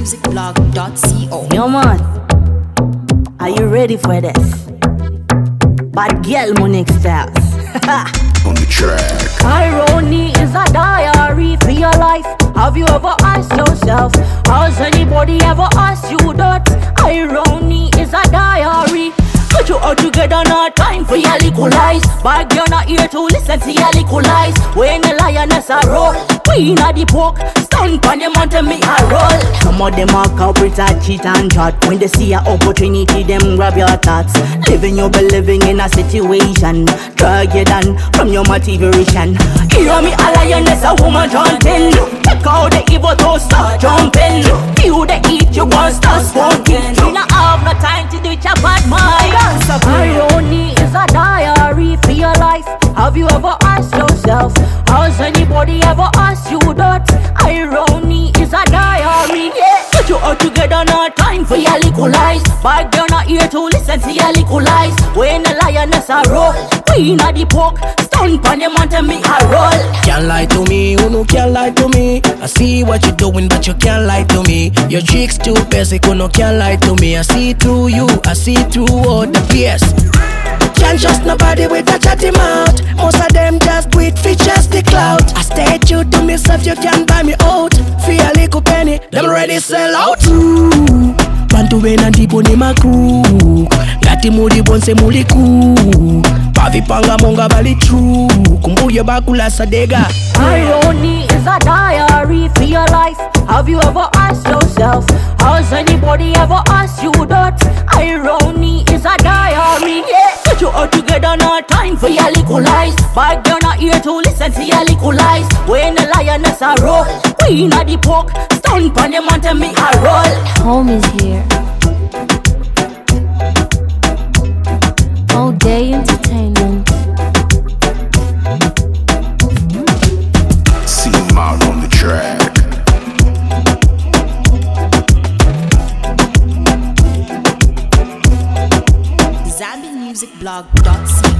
ZambianMusicBlog.co. Yo man, are you ready for this? Bad girl Monique Styles. On the track. Irony is a diary for your life. Have you ever asked yourself, has anybody ever asked you that? Irony is a diary. Put you all together, not time for your little lies. But you're not here to listen to your little lies. When the lioness a roll, queen of the pork, stand on the mountain, me a roll. Some of them are culprits, a cheat and chat. When they see an opportunity, them grab your thoughts. Living you be living in a situation, drag you down from your motivation. Hear me, a lioness, a woman chanting. Check out the evil to start jumping. You the eat, you gon' start smoking. You not have no time to do your bad mind. Irony is a diary for your life. Have you ever asked yourself, has anybody ever asked you that? Irony is a diary. Put you all together, not time for your little lies. But you're not here to listen to your little lies. When the lioness a roll, queen of the pork, stand on the mountain, me a roll. Can't lie to me, who no can't lie to me. I see what you're doing, but you can't lie to me. Your tricks too basic, who no can't lie to me. I see through you, I see through all the BS. Can't trust nobody with a chatty mouth. Most of them just do it for just the clout. I stay true to myself, you can't buy me out. For a little penny, them ready sell out. Bantu wena ndipo ni makru. Ngati muli bonse muli ku. Pavipanga monga bali true. Kumbuye bakula sadega. Irony is a diary for your life. Have you ever asked yourself, has anybody ever asked you that? Irony is a diary. Put you all together, not time for your little lies. But you're not here to listen to your little lies. When the lioness a roll, queen of the pork, stand on the mountain, me a roll. Home is here. All day entertainment. See him out on the track. ZambianMusicBlog.co.